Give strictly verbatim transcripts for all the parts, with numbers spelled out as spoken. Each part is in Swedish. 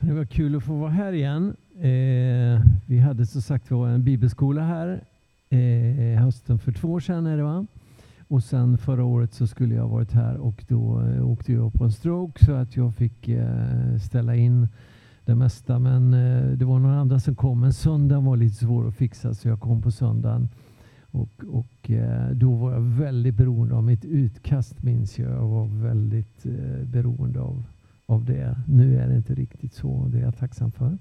Det var kul att få vara här igen. Eh, vi hade så sagt var en bibelskola här eh, hösten för två år sedan är det va? Och sen förra året så skulle jag varit här och då eh, åkte jag på en stroke så att jag fick eh, ställa in det mesta. Men eh, det var några andra som kom. Men söndagen var lite svår att fixa så jag kom på söndagen. Och, och eh, då var jag väldigt beroende av mitt utkast minns jag. Jag var väldigt eh, beroende av av det. Nu är det inte riktigt så. Det är jag tacksam för.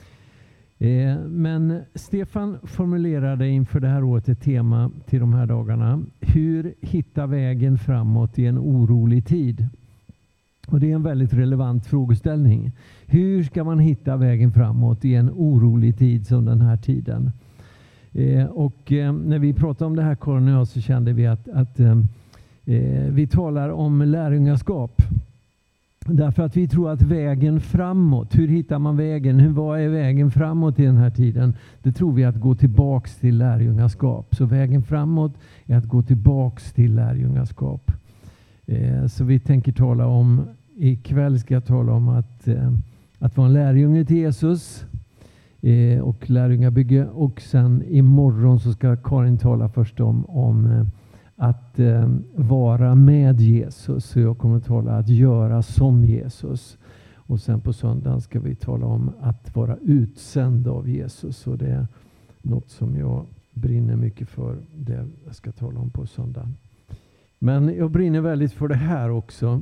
Eh, men Stefan formulerade inför det här året ett tema till de här dagarna. Hur hitta vägen framåt i en orolig tid? Och det är en väldigt relevant frågeställning. Hur ska man hitta vägen framåt i en orolig tid som den här tiden? Eh, och eh, när vi pratade om det här Karin och jag så kände vi att, att eh, vi talar om lärjungaskap. Därför att vi tror att vägen framåt, hur hittar man vägen? Hur, vad är vägen framåt i den här tiden? Det tror vi att gå tillbaks till lärjungaskap. Så vägen framåt är att gå tillbaks till lärjungaskap. Eh, så vi tänker tala om, ikväll ska jag tala om att, eh, att vara en lärjunge till Jesus eh, och lärjungabygge. Och sen imorgon så ska Karin tala först om, om eh, att eh, vara med Jesus. Så jag kommer att tala att göra som Jesus. Och sen på söndagen ska vi tala om att vara utsänd av Jesus. Och det är något som jag brinner mycket för. Det jag ska tala om på söndagen. Men jag brinner väldigt för det här också.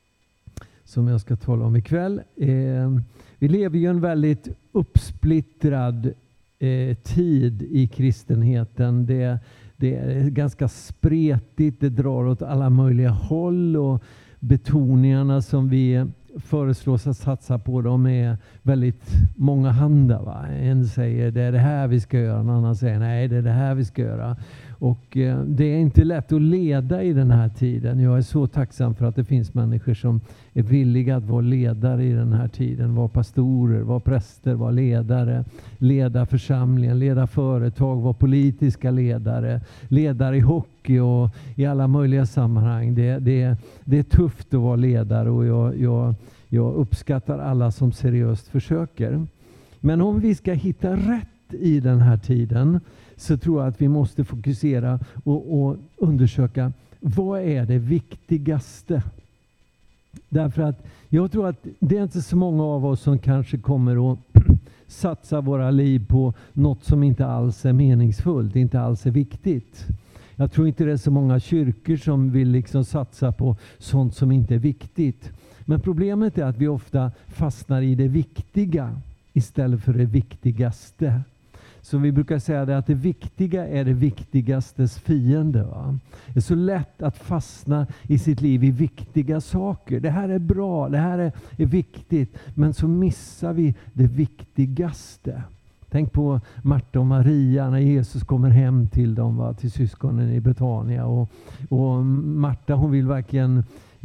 Som jag ska tala om ikväll. Eh, vi lever ju en väldigt uppsplittrad eh, tid i kristenheten. Det Det är ganska spretigt, det drar åt alla möjliga håll och betoningarna som vi föreslås att satsa på dem är väldigt många handa. Va? En säger det är det här vi ska göra, en annan säger nej det är det här vi ska göra. Och eh, det är inte lätt att leda i den här tiden. Jag är så tacksam för att det finns människor som är villiga att vara ledare i den här tiden. Vara pastorer, vara präster, vara ledare, leda församlingen, leda företag, vara politiska ledare, ledare i hockey och i alla möjliga sammanhang. Det, det, det är tufft att vara ledare och jag, jag, jag uppskattar alla som seriöst försöker. Men om vi ska hitta rätt i den här tiden så tror jag att vi måste fokusera och, och undersöka vad är det viktigaste. Därför att jag tror att det är inte så många av oss som kanske kommer att satsa våra liv på något som inte alls är meningsfullt, inte alls är viktigt. Jag tror inte det är så många kyrkor som vill liksom satsa på sånt som inte är viktigt. Men problemet är att vi ofta fastnar i det viktiga istället för det viktigaste. Så vi brukar säga det att det viktiga är det viktigastes fiende. Va? Det är så lätt att fastna i sitt liv i viktiga saker. Det här är bra, det här är, är viktigt. Men så missar vi det viktigaste. Tänk på Marta och Maria när Jesus kommer hem till dem, va? Till syskonen i Betania. Och, och Marta hon vill verkligen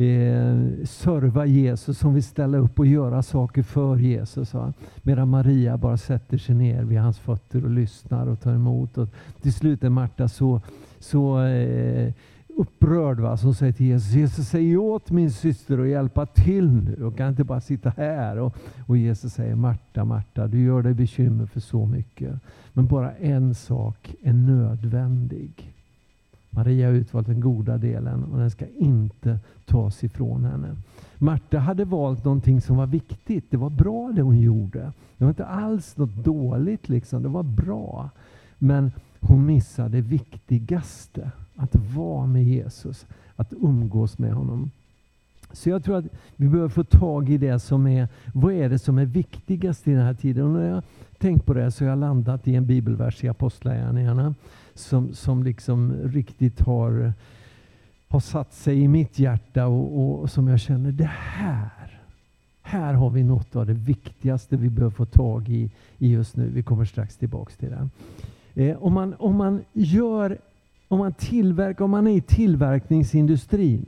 Eh, serva Jesus, som vill ställa upp och göra saker för Jesus. Va? Medan Maria bara sätter sig ner vid hans fötter och lyssnar och tar emot. Och till slut är Marta så, så eh, upprörd. Va? Så hon säger till Jesus, Jesus säg åt min syster att hjälpa till nu. Och kan inte bara sitta här. Och, och Jesus säger, Marta, Marta, du gör dig bekymmer för så mycket. Men bara en sak är nödvändig. Maria har utvalt den goda delen och den ska inte tas ifrån henne. Marta hade valt någonting som var viktigt. Det var bra det hon gjorde. Det var inte alls något dåligt liksom. Det var bra. Men hon missade det viktigaste. Att vara med Jesus. Att umgås med honom. Så jag tror att vi behöver få tag i det som är, vad är det som är viktigast i den här tiden? Och när jag tänkt på det så har jag landat i en bibelvers i Apostlagärningarna som, som liksom riktigt har, har satt sig i mitt hjärta och, och som jag känner, det här, här har vi något av det viktigaste vi behöver få tag i, i just nu. Vi kommer strax tillbaka till det. Eh, om man, om man gör, om man tillverkar, om man är i tillverkningsindustrin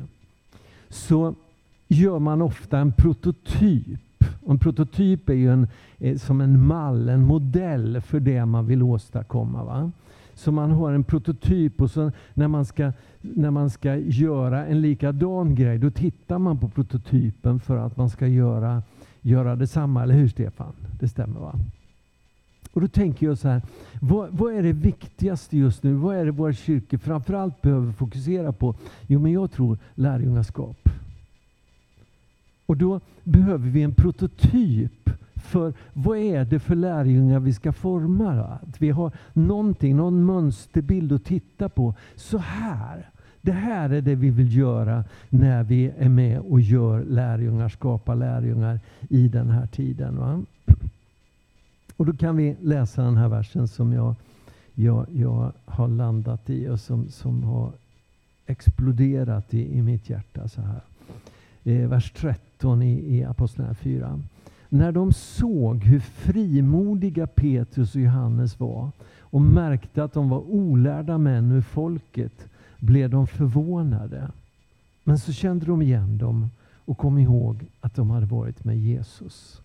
så gör man ofta en prototyp. En prototyp är ju en, är som en mall, en modell för det man vill åstadkomma. Va? Så man har en prototyp och så när man ska, när man ska göra en likadan grej, då tittar man på prototypen för att man ska göra, göra detsamma, eller hur Stefan? Det stämmer va? Och då tänker jag så här, vad, vad är det viktigaste just nu? Vad är det våra kyrkor framförallt behöver fokusera på? Jo, men jag tror lärjungaskap. Och då behöver vi en prototyp för vad är det för lärjungar vi ska forma. Då? Att vi har någonting, någon mönsterbild att titta på. Så här, det här är det vi vill göra när vi är med och gör lärjungar, skapar lärjungar i den här tiden. Va? Och då kan vi läsa den här versen som jag, jag, jag har landat i och som, som har exploderat i, i mitt hjärta så här. Eh, vers tretton i, i Apostlagärningarna fyra. När de såg hur frimodiga Petrus och Johannes var och märkte att de var olärda män ur folket blev de förvånade. Men så kände de igen dem och kom ihåg att de hade varit med Jesus.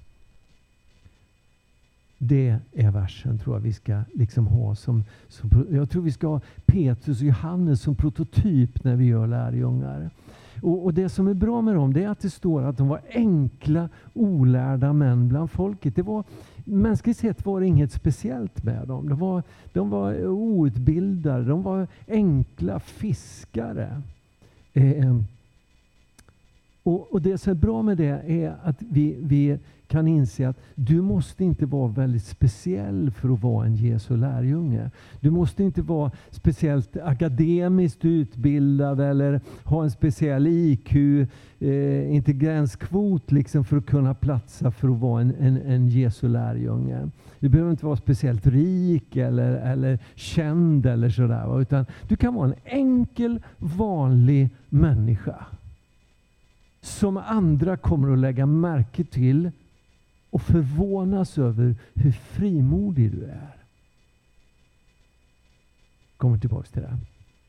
Det är versen tror jag vi ska liksom ha som, som jag tror vi ska ha Petrus och Johannes som prototyp när vi gör lärjungar. Och, och det som är bra med dem det är att det står att de var enkla, olärda män bland folket. Det var, mänskligt sett var det inget speciellt med dem. De var, de var outbildade, de var enkla fiskare. Eh, och, och det som är bra med det är att vi, vi kan inse att du måste inte vara väldigt speciell för att vara en Jesu lärjunge. Du måste inte vara speciellt akademiskt utbildad eller ha en speciell I Q, eh, intelligenskvot liksom för att kunna platsa för att vara en, en, en Jesu lärjunge. Du behöver inte vara speciellt rik eller, eller känd eller sådär, utan du kan vara en enkel, vanlig människa som andra kommer att lägga märke till och förvånas över hur frimodig du är. Kommer tillbaka till det.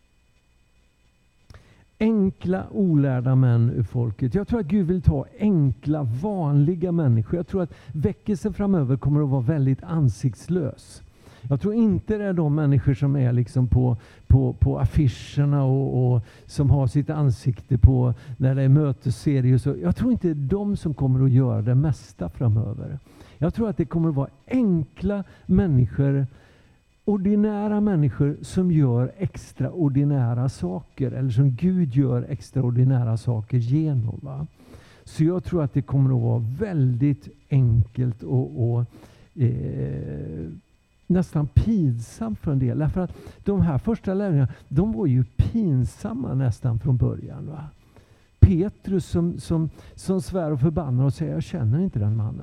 Enkla, olärda män ur folket. Jag tror att Gud vill ta enkla, vanliga människor. Jag tror att väckelsen framöver kommer att vara väldigt ansiktslös. Jag tror inte det är de människor som är liksom på, på, på affischerna och, och som har sitt ansikte på när det är mötesserier. Så. Jag tror inte det är de som kommer att göra det mesta framöver. Jag tror att det kommer att vara enkla människor, ordinära människor som gör extraordinära saker. Eller som Gud gör extraordinära saker genom. Va? Så jag tror att det kommer att vara väldigt enkelt och... och eh, nästan pinsam för en del. Därför att de här första lärjungarna, de var ju pinsamma nästan från början. Va? Petrus som, som, som svär och förbannar och säger, jag känner inte den mannen.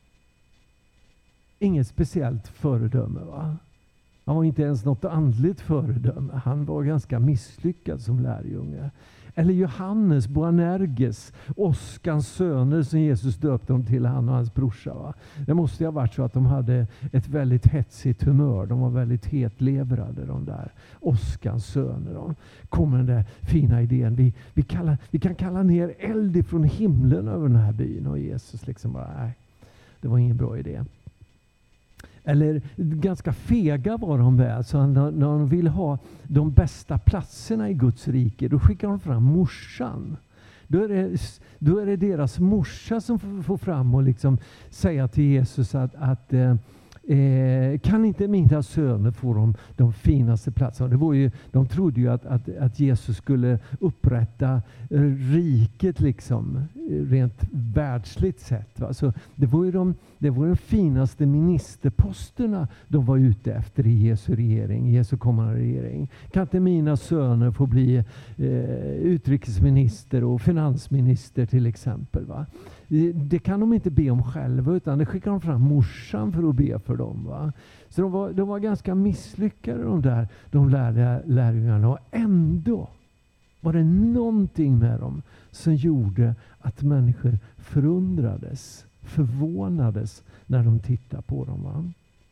Inget speciellt föredöme va? Han var inte ens något andligt föredöme. Han var ganska misslyckad som lärjunge. Eller Johannes, Boanerges, Oskans söner som Jesus döpte dem till, han och hans brorsa. Va? Det måste ha varit så att de hade ett väldigt hetsigt humör. De var väldigt hetlevrade de där Oskans söner. De kom med den där fina idén. Vi, vi, kallar, vi kan kalla ner eld ifrån himlen över den här byn. Och Jesus liksom bara, nej, det var ingen bra idé. Eller ganska fega var de väl. Så när, när de ville ha de bästa platserna i Guds rike, då skickar de fram morsan. Då är det, då är det deras morsa som får, får fram och liksom säga till Jesus att, att eh, Eh, kan inte mina söner få de, de finaste platserna? Det var ju, de trodde ju att, att, att Jesus skulle upprätta eh, riket liksom, rent världsligt sett. Va? Så det var ju de, det var de finaste ministerposterna de var ute efter i Jesu regering, Jesu kommande regering. Kan inte mina söner få bli eh, utrikesminister och finansminister till exempel? Va? Det kan de inte be om själva, utan det skickar de fram morsan för att be för dem. Va? Så de var, de var ganska misslyckade de där, de lärde lärjungarna. Och ändå var det någonting med dem som gjorde att människor förundrades, förvånades när de tittade på dem. Va?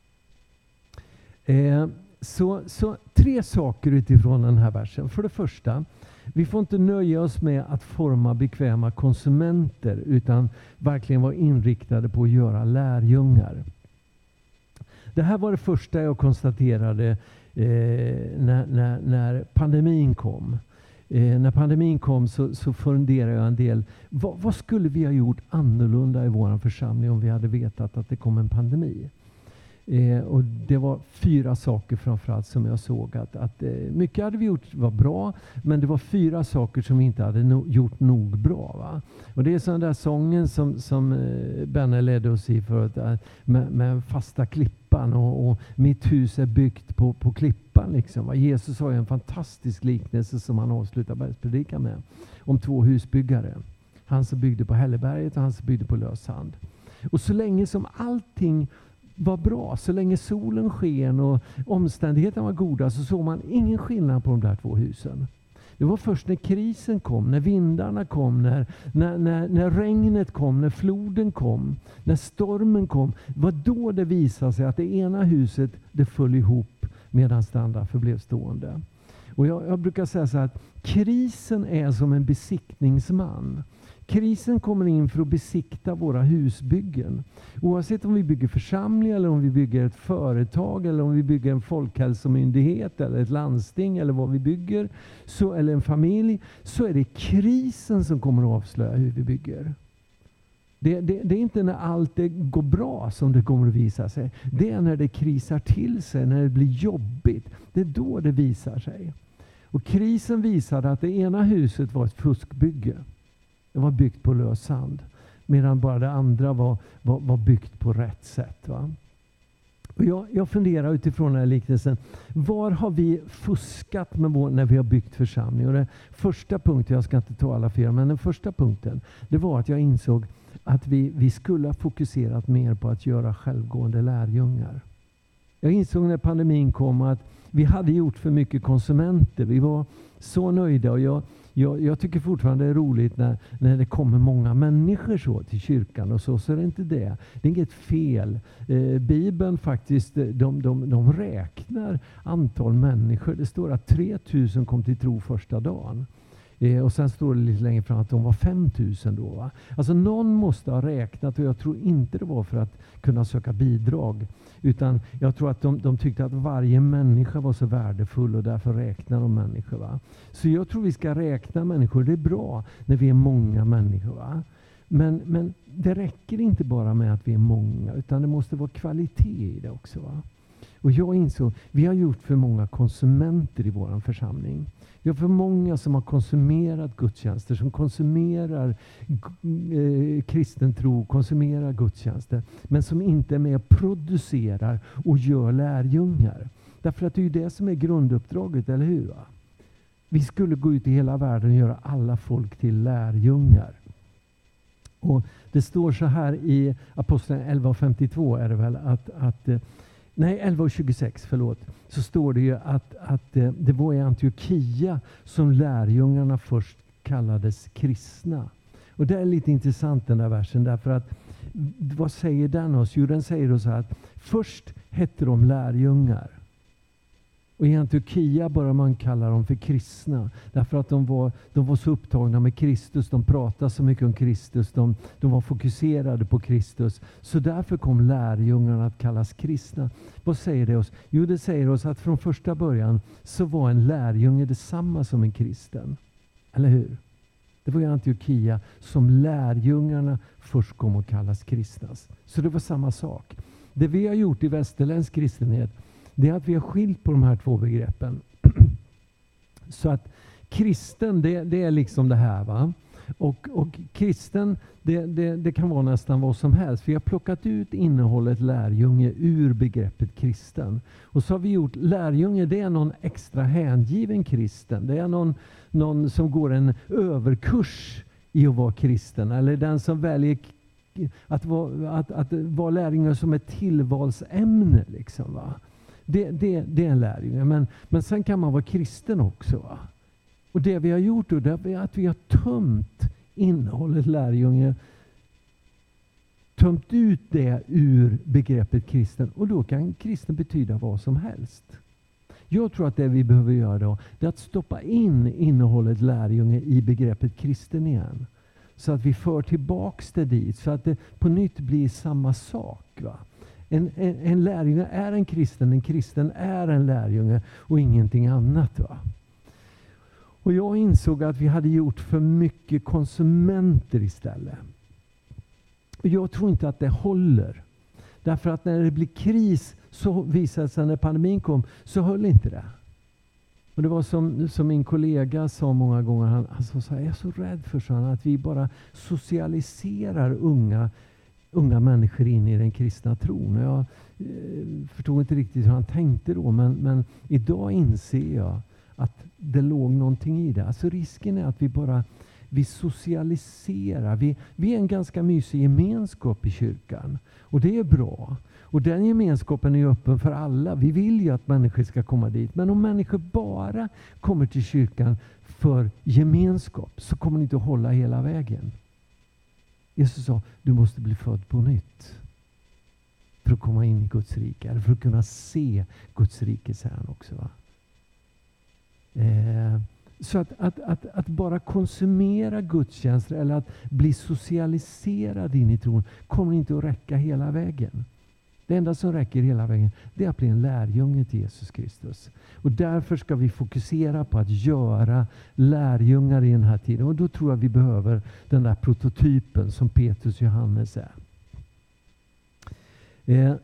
Eh, så, så tre saker utifrån den här versen. För det första, vi får inte nöja oss med att forma bekväma konsumenter, utan verkligen vara inriktade på att göra lärjungar. Det här var det första jag konstaterade eh, när, när, när pandemin kom. Eh, när pandemin kom så, så funderade jag en del. Vad, vad skulle vi ha gjort annorlunda i vår församling om vi hade vetat att det kom en pandemi? Eh, och det var fyra saker framförallt som jag såg att, att eh, mycket hade vi gjort var bra, men det var fyra saker som vi inte hade no- gjort nog bra. Va? Och det är sån där sången som, som eh, Benne ledde oss i förut, eh, med, med fasta klippan och, och mitt hus är byggt på, på klippan. Liksom, va? Jesus har ju en fantastisk liknelse som han avslutar bergspredikan med, om två husbyggare. Han som byggde på Hälleberget och han som byggde på lös sand. Och så länge som allting var bra, så länge solen sken och omständigheterna var goda, så såg man ingen skillnad på de där två husen. Det var först när krisen kom, när vindarna kom, när, när, när, när regnet kom, när floden kom, när stormen kom, var då det visade sig att det ena huset det föll ihop medan det andra förblev stående. Och jag, jag brukar säga så här att krisen är som en besiktningsman. Krisen kommer in för att besikta våra husbyggen. Oavsett om vi bygger församling eller om vi bygger ett företag eller om vi bygger en folkhälsomyndighet eller ett landsting eller vad vi bygger, så, eller en familj, så är det krisen som kommer att avslöja hur vi bygger. Det, det, det är inte när allt det går bra som det kommer att visa sig. Det är när det krisar till sig, när det blir jobbigt. Det är då det visar sig. Och krisen visade att det ena huset var ett fuskbygge. Det var byggt på lös sand. Medan bara det andra var, var, var byggt på rätt sätt. Va? Och jag, jag funderar utifrån den här liknelsen. Var har vi fuskat med vår, när vi har byggt församling? Och den första punkten, jag ska inte ta alla fyra, men den första punkten, det var att jag insåg att vi, vi skulle ha fokuserat mer på att göra självgående lärjungar. Jag insåg när pandemin kom att vi hade gjort för mycket konsumenter. Vi var så nöjda och jag Jag, jag tycker fortfarande det är roligt när, när det kommer många människor så till kyrkan och så, så är det inte det. Det är inget fel. Eh, Bibeln faktiskt, de, de, de räknar antal människor. Det står att tre tusen kom till tro första dagen. Eh, och sen står det lite längre fram att de var fem tusen då. Va? Alltså någon måste ha räknat, och jag tror inte det var för att kunna söka bidrag. Utan jag tror att de, de tyckte att varje människa var så värdefull och därför räknar de människor. Va? Så jag tror vi ska räkna människor. Det är bra när vi är många människor. Va? Men, men det räcker inte bara med att vi är många, utan det måste vara kvalitet i det också. Va? Och jag insåg, vi har gjort för många konsumenter i vår församling. Vi har för många som har konsumerat gudstjänster, som konsumerar eh, kristen tro, konsumerar gudstjänster, men som inte är med och producerar och gör lärjungar. Därför att det är ju det som är grunduppdraget, eller hur? Va? Vi skulle gå ut i hela världen och göra alla folk till lärjungar. Och det står så här i Apostlagärningarna elva femtiotvå är det väl att, att nej, elva tjugosex, förlåt. Så står det ju att, att det var i Antiochia som lärjungarna först kallades kristna. Och det är lite intressant den där versen, därför att vad säger den oss? Jo, den säger oss att först hette de lärjungar. Och i Antiochia börjar man kalla dem för kristna. Därför att de var, de var så upptagna med Kristus. De pratade så mycket om Kristus. De, de var fokuserade på Kristus. Så därför kom lärjungarna att kallas kristna. Vad säger det oss? Jo, det säger oss att från första början så var en lärjunge detsamma som en kristen. Eller hur? Det var i Antiochia som lärjungarna först kom att kallas kristnas. Så det var samma sak. Det vi har gjort i västerländsk kristenhet, det är att vi har skilt på de här två begreppen. Så att kristen, det, det är liksom det här, va? Och, och kristen, det, det, det kan vara nästan vad som helst. Vi har plockat ut innehållet lärjunge ur begreppet kristen. Och så har vi gjort lärjunge, det är någon extra hängiven kristen. Det är någon, någon som går en överkurs i att vara kristen. Eller den som väljer att vara, att, att vara lärjunge som ett tillvalsämne. Liksom, va? Det, det, det är en lärjunge. Men, men sen kan man vara kristen också. Va? Och det vi har gjort då, det är att vi har tömt innehållet lärjunge. Tömt ut det ur begreppet kristen. Och då kan kristen betyda vad som helst. Jag tror att det vi behöver göra då, det är att stoppa in innehållet lärjunge i begreppet kristen igen. Så att vi för tillbaks det dit. Så att det på nytt blir samma sak. Va? En, en, en lärjunge är en kristen. En kristen är en lärjunge och ingenting annat. Va? Och jag insåg att vi hade gjort för mycket konsumenter istället. Och jag tror inte att det håller. Därför att när det blir kris, så visade det sig när pandemin kom, så höll inte det. Och det var som, som min kollega sa många gånger, han, han sa så här, jag är så rädd för så att vi bara socialiserar unga, unga människor in i den kristna tron. Och jag eh, förstod inte riktigt hur han tänkte då, men, men idag inser jag att det låg någonting i det. Alltså risken är att vi bara vi socialiserar. Vi, vi är en ganska mysig gemenskap i kyrkan. Och det är bra. Och den gemenskapen är öppen för alla. Vi vill ju att människor ska komma dit. Men om människor bara kommer till kyrkan för gemenskap, så kommer ni inte att hålla hela vägen. Jesus sa, du måste bli född på nytt. För att komma in i Guds rike. Eller för att kunna se Guds rike, säger han också. Va? Eh, så att, att, att, att bara konsumera gudstjänster eller att bli socialiserad in i tron kommer inte att räcka hela vägen. Det enda som räcker hela vägen, det är att bli en lärjunge till Jesus Kristus. Och därför ska vi fokusera på att göra lärjungar i den här tiden. Och då tror jag vi behöver den där prototypen som Petrus och Johannes är. Eh,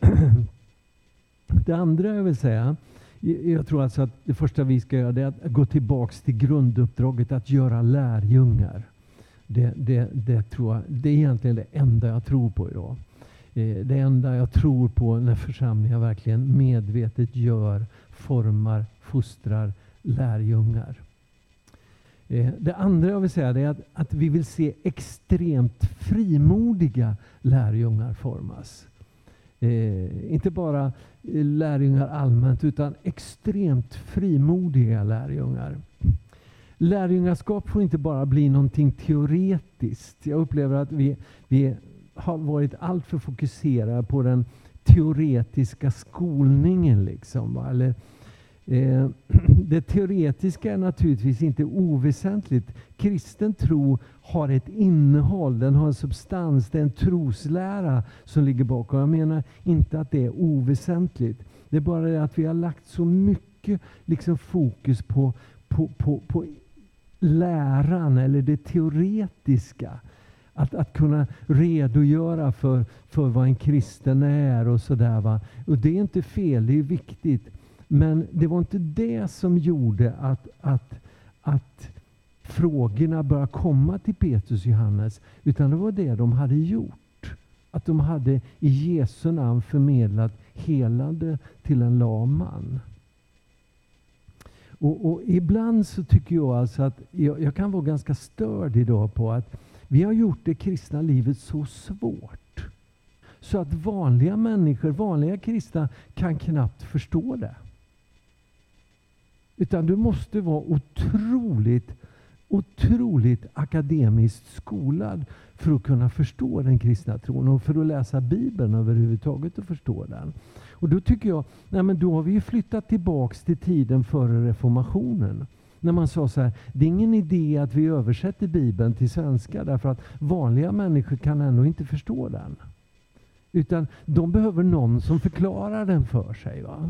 det andra jag vill säga, jag tror alltså att det första vi ska göra är att gå tillbaks till grunduppdraget att göra lärjungar. Det, det, det, tror jag, det är egentligen det enda jag tror på idag. Det enda jag tror på när församlingar verkligen medvetet gör, formar, fostrar lärjungar. Det andra jag vill säga är att, att vi vill se extremt frimodiga lärjungar formas. Eh, inte bara lärjungar allmänt, utan extremt frimodiga lärjungar. Lärjungaskap får inte bara bli någonting teoretiskt. Jag upplever att vi, vi har varit allt för fokuserade på den teoretiska skolningen. Liksom, va? Eller, eh, det teoretiska är naturligtvis inte oväsentligt. Kristen tro har ett innehåll, den har en substans, det är en troslära som ligger bakom. Jag menar inte att det är oväsentligt. Det är bara det att vi har lagt så mycket liksom, fokus på, på, på, på läran eller det teoretiska. Att, att kunna redogöra för, för vad en kristen är och sådär. Va? Och det är inte fel, det är viktigt. Men det var inte det som gjorde att, att, att frågorna började komma till Petrus och Johannes. Utan det var det de hade gjort. Att de hade i Jesu namn förmedlat helande till en lam man. Och, och ibland så tycker jag alltså att jag, jag kan vara ganska störd idag på att vi har gjort det kristna livet så svårt. Så att vanliga människor, vanliga kristna kan knappt förstå det. Utan du måste vara otroligt, otroligt akademiskt skolad för att kunna förstå den kristna tron. Och för att läsa Bibeln överhuvudtaget och förstå den. Och då tycker jag, nej men då har vi ju flyttat tillbaks till tiden före reformationen. När man sa så här, det är ingen idé att vi översätter Bibeln till svenska därför att vanliga människor kan ändå inte förstå den. Utan de behöver någon som förklarar den för sig. Va?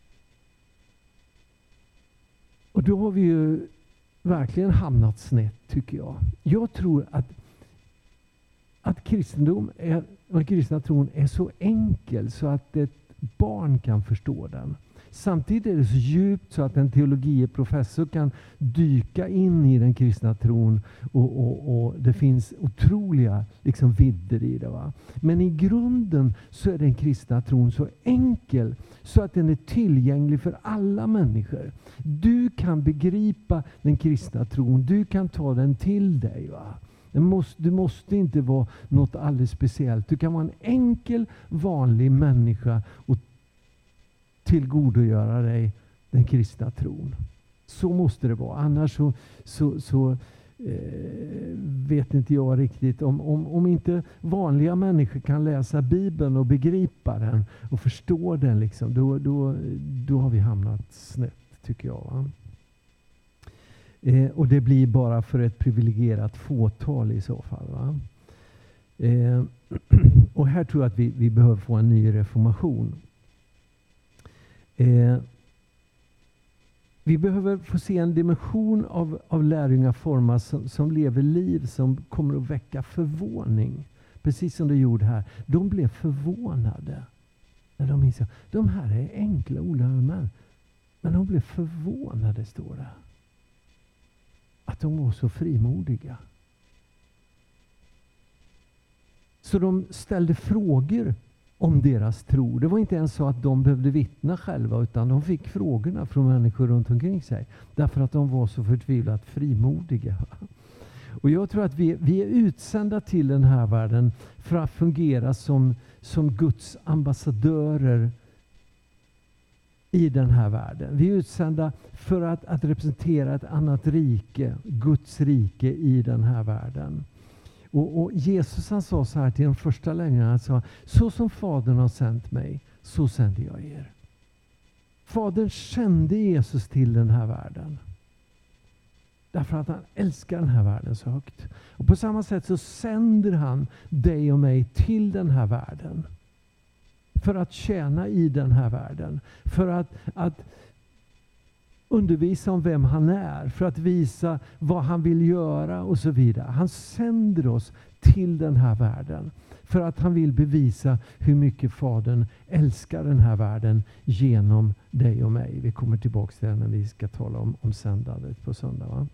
Och då har vi ju verkligen hamnat snett tycker jag. Jag tror att, att kristendom är, den kristna tron är så enkel så att ett barn kan förstå den. Samtidigt är det så djupt så att en teologiprofessor kan dyka in i den kristna tron och, och, och det finns otroliga liksom, vidder i det. Va? Men i grunden så är den kristna tron så enkel så att den är tillgänglig för alla människor. Du kan begripa den kristna tron, du kan ta den till dig. Va? Du måste, du måste inte vara något alldeles speciellt. Du kan vara en enkel, vanlig människa och tillgodogöra dig den kristna tron. Så måste det vara. Annars så, så, så eh, vet inte jag riktigt. Om, om, om inte vanliga människor kan läsa Bibeln och begripa den och förstå den, liksom, då, då, då har vi hamnat snett, tycker jag. Va? Eh, och det blir bara för ett privilegierat fåtal i så fall. Va? Eh, och här tror jag att vi, vi behöver få en ny reformation. Eh, Vi behöver få se en dimension av, av lärjungar formas som, som lever liv som kommer att väcka förvåning. Precis som det gjorde här. De blev förvånade. När de insåg, de här är enkla olärda män. Men de blev förvånade, står det. Att de var så frimodiga. Så de ställde frågor om deras tro. Det var inte ens så att de behövde vittna själva, utan de fick frågorna från människor runt omkring sig. Därför att de var så förtvivlat frimodiga. Och jag tror att vi, vi är utsända till den här världen för att fungera som, som Guds ambassadörer i den här världen. Vi är utsända för att, att representera ett annat rike, Guds rike i den här världen. Och, och Jesus han sa så här till de första lärjungarna, han sa, så som Fadern har sänt mig, så sänder jag er. Fadern sände Jesus till den här världen. Därför att han älskar den här världen så högt. Och på samma sätt så sänder han dig och mig till den här världen. För att tjäna i den här världen. För att, att undervisa om vem han är. För att visa vad han vill göra och så vidare. Han sänder oss till den här världen. För att han vill bevisa hur mycket Fadern älskar den här världen genom dig och mig. Vi kommer tillbaka till det när vi ska tala om, om sändandet på söndag. Va?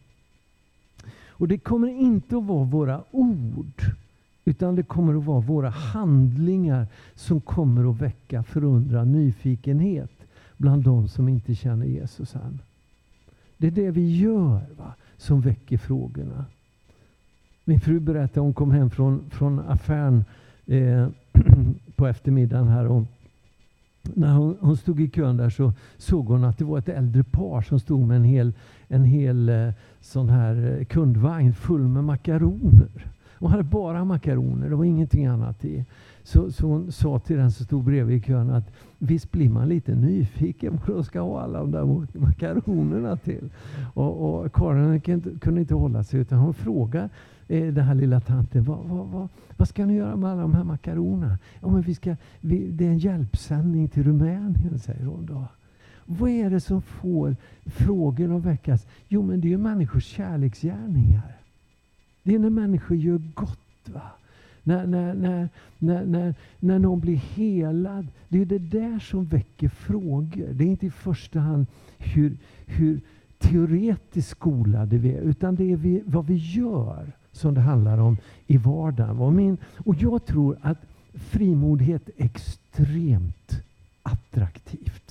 Och det kommer inte att vara våra ord. Utan det kommer att vara våra handlingar som kommer att väcka förundran, nyfikenhet bland de som inte känner Jesus än. Det är det vi gör, va, som väcker frågorna. Min fru berättade, hon kom hem från, från affären eh, på eftermiddagen här. Och när hon, hon stod i kön där så såg hon att det var ett äldre par som stod med en hel, en hel eh, sån här kundvagn full med makaroner. Hon hade bara makaroner, det var ingenting annat i. Så, så hon sa till den som stod bredvid i kön att visst blir man lite nyfiken på vad de ska ha alla de där makaronerna till. Och, och Karin kunde inte hålla sig utan hon frågar eh, den här lilla tanten, vad, vad, vad, vad ska ni göra med alla de här makaronerna? Ja, men vi ska, vi, det är en hjälpsändning till Rumänien, säger hon då. Vad är det som får frågor att väckas? Jo, men det är ju människors kärleksgärningar. Det är när människor gör gott, va? När, när, när, när, när, när någon blir helad. Det är det där som väcker frågor. Det är inte i första hand hur, hur teoretiskt skolade vi är. Utan det är vi, vad vi gör som det handlar om i vardagen. Och, min, och jag tror att frimodighet är extremt attraktivt.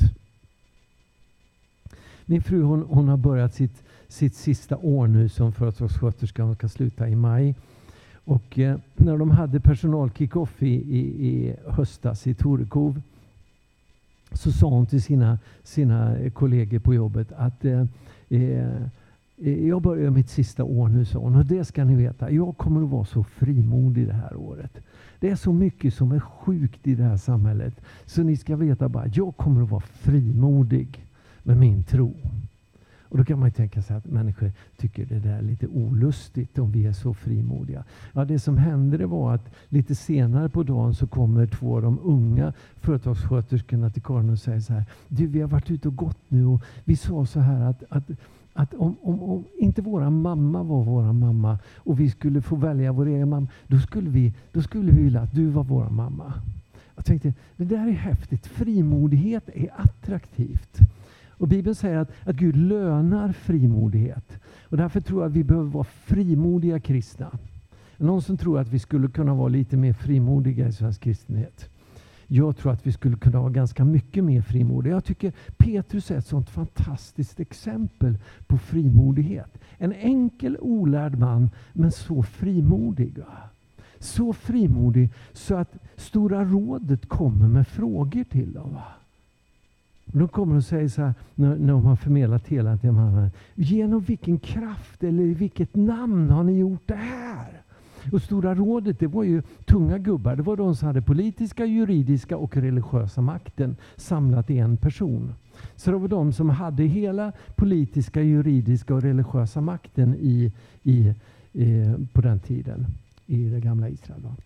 Min fru hon, hon har börjat sitt sitt sista år nu som företagssköterska. Hon ska sluta i maj. Och eh, när de hade personal kick-off i, i, i höstas i Torekov så sa hon till sina, sina kollegor på jobbet att eh, eh, jag börjar mitt sista år nu, sa hon. Och det ska ni veta, jag kommer att vara så frimodig det här året. Det är så mycket som är sjukt i det här samhället. Så ni ska veta bara, jag kommer att vara frimodig med min tro. Och då kan man ju tänka sig att människor tycker det där är lite olustigt om vi är så frimodiga. Ja, det som hände det var att lite senare på dagen så kommer två av de unga företagssköterskorna till Karin och säger så här: du, vi har varit ute och gått nu och vi sa så här att, att, att om, om, om inte våra mamma var våra mamma och vi skulle få välja vår egen mamma, då skulle vi, då skulle vi vilja att du var vår mamma. Jag tänkte, det där är häftigt. Frimodighet är attraktivt. Och Bibeln säger att, att Gud lönar frimodighet. Och därför tror jag att vi behöver vara frimodiga kristna. Någon som tror att vi skulle kunna vara lite mer frimodiga i svensk kristenhet. Jag tror att vi skulle kunna vara ganska mycket mer frimodiga. Jag tycker Petrus är ett sånt fantastiskt exempel på frimodighet. En enkel olärd man, men så frimodig. Så frimodig så att Stora rådet kommer med frågor till dem. Va? De kommer att säga så här, när, när de har förmedlat hela till mannen: genom vilken kraft eller i vilket namn har ni gjort det här? Och Stora rådet, det var ju tunga gubbar. Det var de som hade politiska, juridiska och religiösa makten samlat i en person. Så det var de som hade hela politiska, juridiska och religiösa makten i, i, i, på den tiden i det gamla Israel. Va?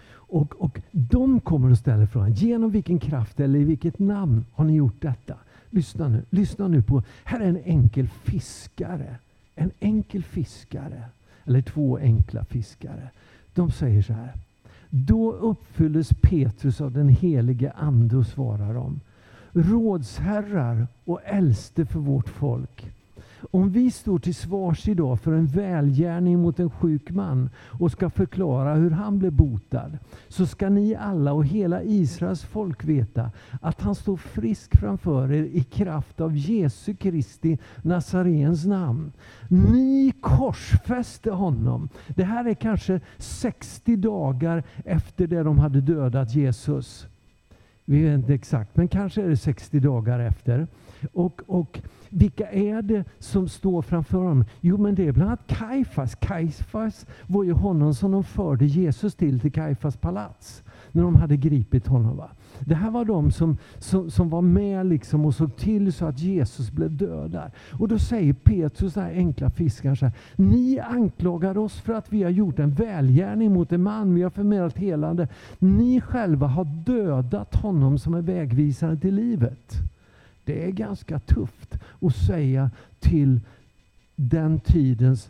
Och, och de kommer att ställa frågan: genom vilken kraft eller i vilket namn har ni gjort detta? lyssna nu. Lyssna nu på, här är en enkel fiskare. En enkel fiskare. Eller två enkla fiskare. De säger så här. Då uppfylldes Petrus av den helige ande och svarar dem. Rådsherrar och äldste för vårt folk. Om vi står till svars idag för en välgärning mot en sjuk man och ska förklara hur han blev botad, så ska ni alla och hela Israels folk veta att han står frisk framför er i kraft av Jesu Kristi Nazarens namn. Ni korsfäste honom. Det här är kanske sextio dagar efter det de hade dödat Jesus. Vi vet inte exakt, men kanske är det sextio dagar efter. Och, och vilka är det som står framför honom? Jo, men det är bland annat Kajfas. Kajfas var ju honom som de förde Jesus till, till Kajfas palats. När de hade gripit honom. Va? Det här var de som, som, som var med liksom och såg till så att Jesus blev dödad. Och då säger Petrus, den här enkla fiskaren så här. Ni anklagar oss för att vi har gjort en välgärning mot en man. Vi har förmedlat helande. Ni själva har dödat honom som är vägvisare till livet. Det är ganska tufft att säga till den tidens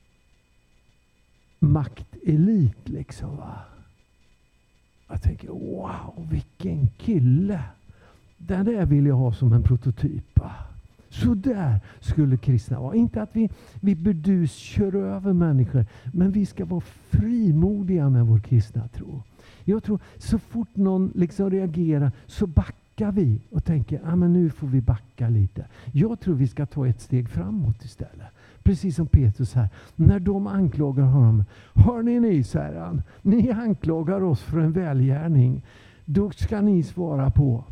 maktelit liksom, va. Jag tänker, wow, vilken kille. Den där vill jag ha som en prototyp. Va? Så där skulle kristna vara. Inte att vi, vi burdus kör över människor, men vi ska vara frimodiga med vår kristna tro. Jag tror så fort någon liksom reagerar så backar vi och tänker, ah, men nu får vi backa lite. Jag tror vi ska ta ett steg framåt istället. Precis som Petrus här. När de anklagar honom. Hör ni ni, säger han. Ni anklagar oss för en välgärning. Då ska ni svara på.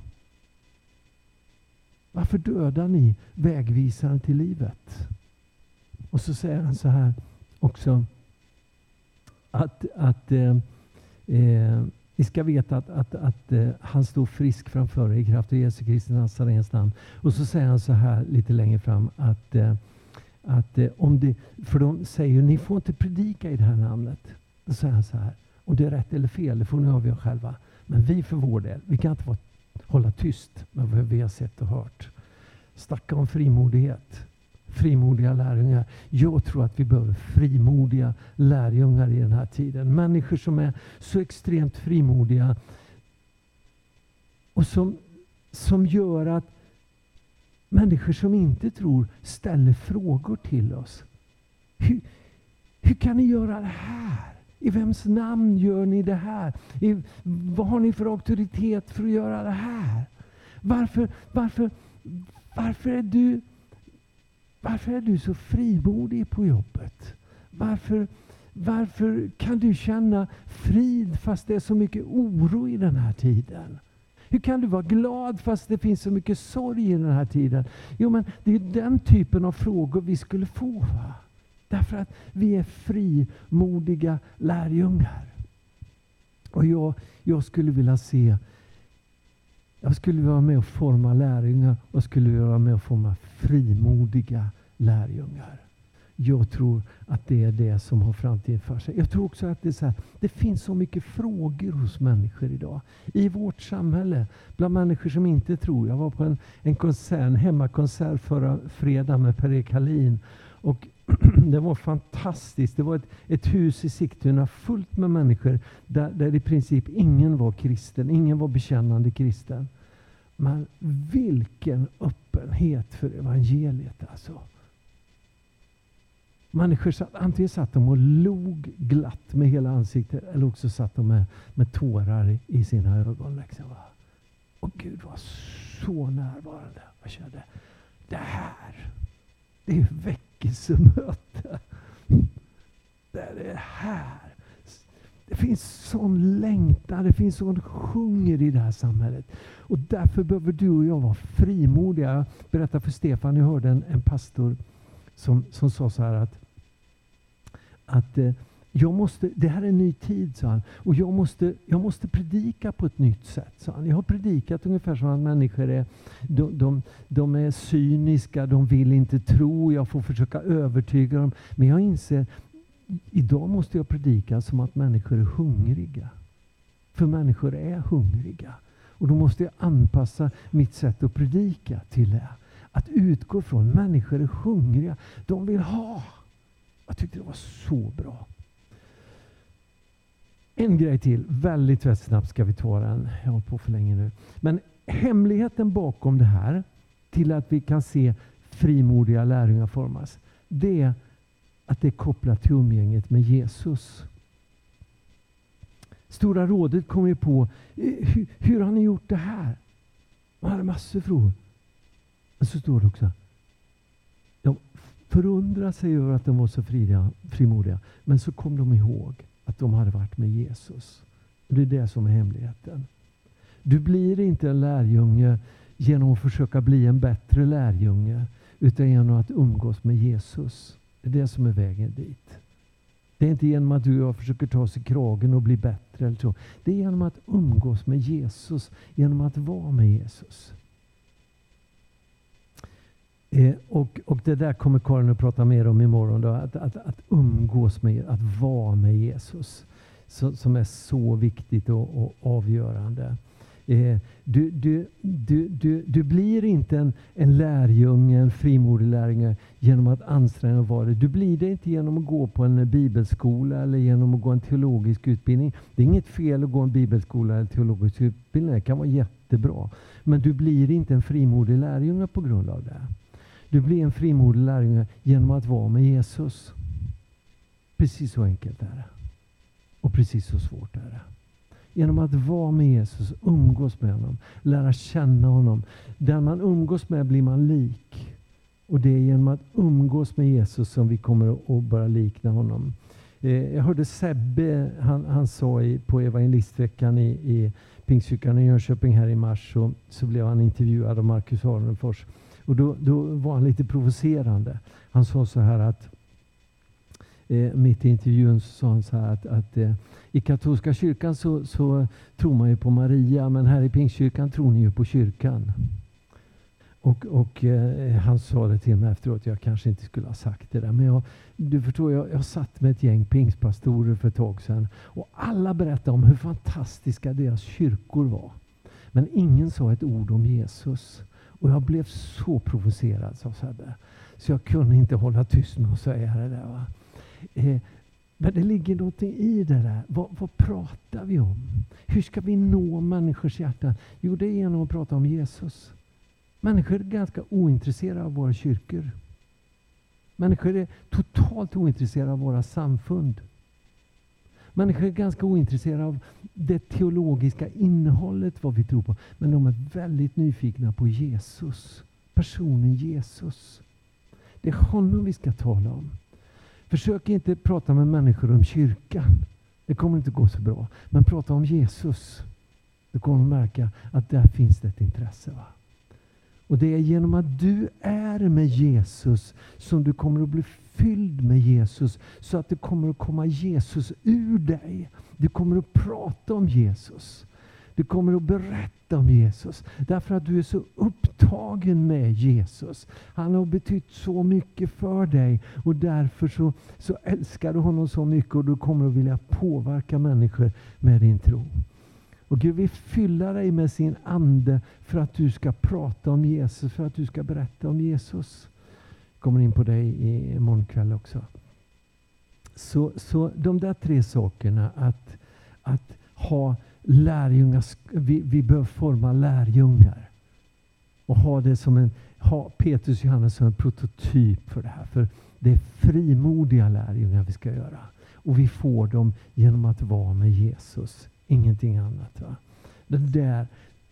Varför dödar ni vägvisaren till livet? Och så säger han så här också. Att, att eh, eh, ni ska veta att, att, att eh, han står frisk framför er i kraft av Jesu Kristi Nazarens namn. Och så säger han så här lite längre fram. Att eh, Att eh, om det, för de säger ni får inte predika i det här namnet. Då säger han så här. Om det är rätt eller fel, det får ni avgöra själva. Men vi för vår del, vi kan inte vara, hålla tyst med vad vi har sett och hört. Snacka om frimodighet. Frimodiga lärjungar. Jag tror att vi behöver frimodiga lärjungar i den här tiden. Människor som är så extremt frimodiga. Och som, som gör att människor som inte tror ställer frågor till oss. Hur, hur kan ni göra det här? I vems namn gör ni det här? I, vad har ni för auktoritet för att göra det här? Varför, varför, varför, är, du, varför är du så frimodig på jobbet? Varför, varför kan du känna frid fast det är så mycket oro i den här tiden? Hur kan du vara glad fast det finns så mycket sorg i den här tiden? Jo, men det är den typen av frågor vi skulle få. Va? Därför att vi är frimodiga lärjungar. Och jag, jag skulle vilja se, jag skulle vilja vara med och forma lärjungar. Och skulle vilja vara med och forma frimodiga lärjungar. Jag tror att det är det som har framtiden för sig. Jag tror också att det är så här, det finns så mycket frågor hos människor idag. I vårt samhälle, bland människor som inte tror. Jag var på en, en konsert, en hemmakonsert förra fredag med Per-Erik Hallin. Och det var fantastiskt. Det var ett, ett hus i Sigtuna fullt med människor där, där i princip ingen var kristen. Ingen var bekännande kristen. Men vilken öppenhet för evangeliet alltså. Människor satt, antingen satt de och log glatt med hela ansiktet eller också satt de med, med tårar i sina ögon. Liksom. Och Gud var så närvarande. Jag kände, det här, det är väckelsemöte. Det är det här. Det finns sån längtan, det finns sån hunger i det här samhället. Och därför behöver du och jag vara frimodiga. Jag berättade för Stefan, jag hörde en, en pastor Som, som sa så här att, att eh, jag måste, det här är en ny tid, sa han. Och jag måste, jag måste predika på ett nytt sätt, sa han. Jag har predikat ungefär som att människor är, de, de, de är cyniska, de vill inte tro, jag får försöka övertyga dem. Men jag inser, idag måste jag predika som att människor är hungriga. För människor är hungriga. Och då måste jag anpassa mitt sätt att predika till det. Att utgå från människor är hungriga. De vill ha. Jag tyckte det var så bra. En grej till. Väldigt, väldigt snabbt ska vi ta den. Jag har på för länge nu. Men hemligheten bakom det här till att vi kan se frimodiga lärjungar formas. Det är att det är kopplat till umgänget med Jesus. Stora rådet kom ju på, hur, hur har ni gjort det här? Man hade massor frågor. Men så står det också, de förundrar sig över att de var så fria, frimodiga. Men så kom de ihåg att de hade varit med Jesus. Och det är det som är hemligheten. Du blir inte en lärjunge genom att försöka bli en bättre lärjunge, utan genom att umgås med Jesus. Det är det som är vägen dit. Det är inte genom att du och jag försöker ta sig i kragen och bli bättre eller så. Det är genom att umgås med Jesus, genom att vara med Jesus. Eh, och, och det där kommer Karin att prata mer om imorgon. Då, att, att, att umgås med, att vara med Jesus. Så, som är så viktigt och, och avgörande. Eh, du, du, du, du, du blir inte en, en lärjunge, en frimodig lärjunge genom att anstränga och vara det. Du blir det inte genom att gå på en bibelskola eller genom att gå en teologisk utbildning. Det är inget fel att gå en bibelskola eller teologisk utbildning. Det kan vara jättebra. Men du blir inte en frimodig lärjunge på grund av det. Du blir en frimodig lärjunge genom att vara med Jesus. Precis så enkelt är det. Och precis så svårt är det. Genom att vara med Jesus, umgås med honom, lära känna honom. Den man umgås med blir man lik. Och det är genom att umgås med Jesus som vi kommer att börja likna honom. Eh, jag hörde Sebbe, han, han sa i, på evangelistveckan i, i Pingstkyrkan i Jönköping här i mars, så, så blev han intervjuad av Marcus Arnefors. Och då, då var han lite provocerande. Han sa så här att Eh, mitt i intervjun så sa han så här att, att eh, i katolska kyrkan så, så tror man ju på Maria, men här i Pingstkyrkan tror ni ju på kyrkan. Och, och eh, han sa det till mig efteråt, jag kanske inte skulle ha sagt det där, men jag, du förstår, jag, jag satt med ett gäng pingstpastorer för ett tag sedan och alla berättade om hur fantastiska deras kyrkor var. Men ingen sa ett ord om Jesus. Och jag blev så provocerad, sa Sebbe, så jag kunde inte hålla tyst med att säga det där, va. Eh, men det ligger någonting i det där. Vad, vad pratar vi om? Hur ska vi nå människors hjärtan? Jo, det är genom att prata om Jesus. Människor är ganska ointresserade av våra kyrkor. Människor är totalt ointresserade av våra samfund. Människor är ganska ointresserade av det teologiska innehållet, vad vi tror på. Men de är väldigt nyfikna på Jesus. Personen Jesus. Det är honom vi ska tala om. Försök inte prata med människor om kyrkan. Det kommer inte gå så bra. Men prata om Jesus. Du kommer märka att där finns det ett intresse, va? Och det är genom att du är med Jesus som du kommer att bli fylld med Jesus. Så att det kommer att komma Jesus ur dig. Du kommer att prata om Jesus. Du kommer att berätta om Jesus. Därför att du är så upptagen med Jesus. Han har betytt så mycket för dig. Och därför så, så älskar du honom så mycket. Och du kommer att vilja påverka människor med din tro. Och Gud vill fylla dig med sin ande för att du ska prata om Jesus. För att du ska berätta om Jesus. Jag kommer in på dig i morgon kväll också. Så, så de där tre sakerna. Att, att ha lärjungar. Vi, vi behöver forma lärjungar. Och ha det som en, ha Petrus och Johannes som en prototyp för det här. För det är frimodiga lärjungar vi ska göra. Och vi får dem genom att vara med Jesus. Ingenting annat, va? Det där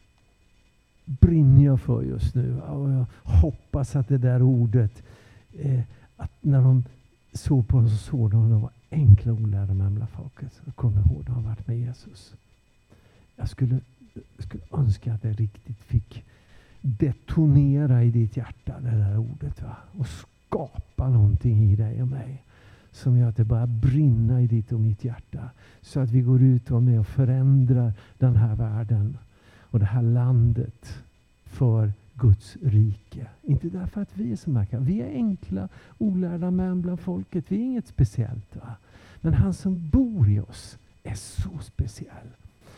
brinner jag för just nu. Och jag hoppas att det där ordet, eh, att när de såg på oss så såg de, de var enkla olärda människor folket. Jag kommer ihåg, de har varit med Jesus. Jag skulle, jag skulle önska att det riktigt fick detonera i ditt hjärta, det där ordet, va? Och skapa någonting i dig och mig. Som gör att det börjar brinna i ditt och mitt hjärta. Så att vi går ut och är med och förändrar den här världen. Och det här landet för Guds rike. Inte därför att vi är så märkliga. Vi är enkla, olärda män bland folket. Vi är inget speciellt, va? Men han som bor i oss är så speciell.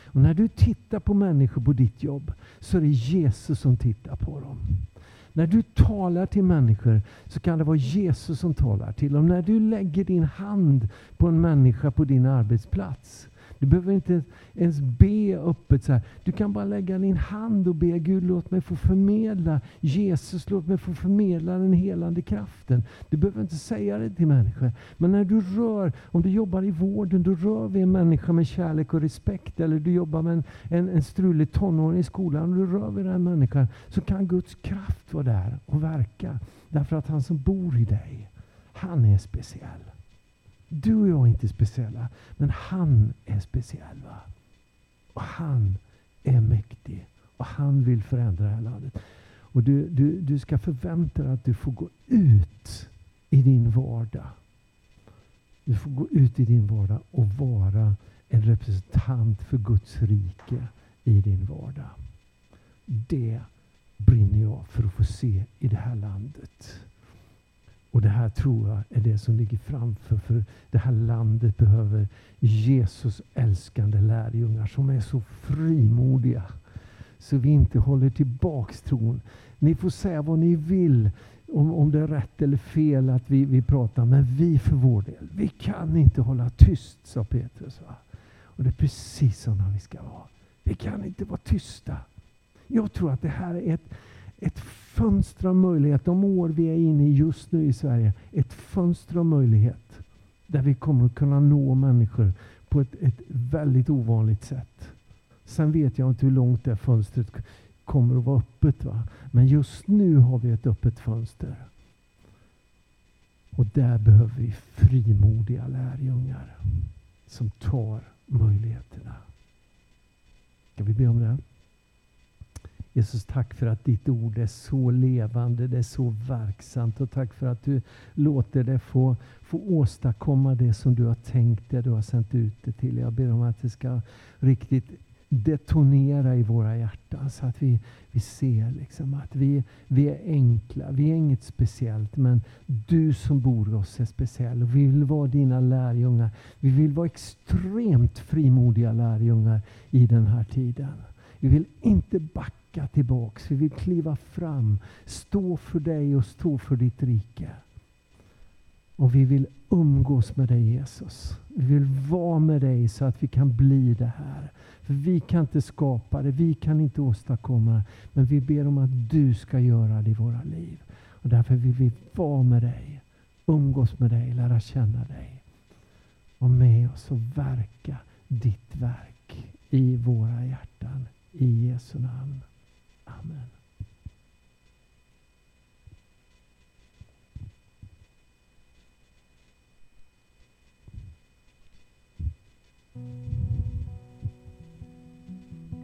Och när du tittar på människor på ditt jobb så är det Jesus som tittar på dem. När du talar till människor så kan det vara Jesus som talar till dem. När du lägger din hand på en människa på din arbetsplats. Du behöver inte ens be öppet så här. Du kan bara lägga din hand och be Gud, låt mig få förmedla Jesus, låt mig få förmedla den helande kraften. Du behöver inte säga det till människor. Men när du rör, om du jobbar i vården, då rör vi en människa med kärlek och respekt. Eller du jobbar med en, en, en strulig tonåring i skolan och du rör vid den människan. Så kan Guds kraft vara där och verka. Därför att han som bor i dig, han är speciell. Du och jag är inte speciella, men han är speciell. Va? Och han är mäktig. Och han vill förändra det här landet. Och du, du, du ska förvänta dig att du får gå ut i din vardag. Du får gå ut i din vardag och vara en representant för Guds rike i din vardag. Det brinner jag för att få se i det här landet. Och det här tror jag är det som ligger framför. För det här landet behöver Jesus älskande lärjungar som är så frimodiga. Så vi inte håller tillbaks tron. Ni får säga vad ni vill. Om, om det är rätt eller fel att vi, vi pratar. Men vi för vår del. Vi kan inte hålla tyst, sa Petrus. Va? Och det är precis sådana vi ska vara. Vi kan inte vara tysta. Jag tror att det här är ett... Ett fönster av möjlighet, de år vi är inne i just nu i Sverige, ett fönster av möjlighet där vi kommer att kunna nå människor på ett, ett väldigt ovanligt sätt. Sen vet jag inte hur långt det fönstret kommer att vara öppet. Va? Men just nu har vi ett öppet fönster. Och där behöver vi frimodiga lärjungar som tar möjligheterna. Ska vi be om det? Jesus, tack för att ditt ord är så levande, det är så verksamt. Och tack för att du låter det få, få åstadkomma det som du har tänkt, det du har sänt ut det till. Jag ber om att det ska riktigt detonera i våra hjärtan. Så att vi, vi ser liksom att vi, vi är enkla, vi är inget speciellt. Men du som bor i oss är speciell. Och vi vill vara dina lärjungar. Vi vill vara extremt frimodiga lärjungar i den här tiden. Vi vill inte backa tillbaks. Vi vill kliva fram. Stå för dig och stå för ditt rike. Och vi vill umgås med dig, Jesus. Vi vill vara med dig så att vi kan bli det här. För vi kan inte skapa det. Vi kan inte åstadkomma det. Men vi ber om att du ska göra det i våra liv. Och därför vill vi vara med dig. Umgås med dig. Lära känna dig. Och med oss och verka ditt verk i våra hjärtan. I Jesu namn.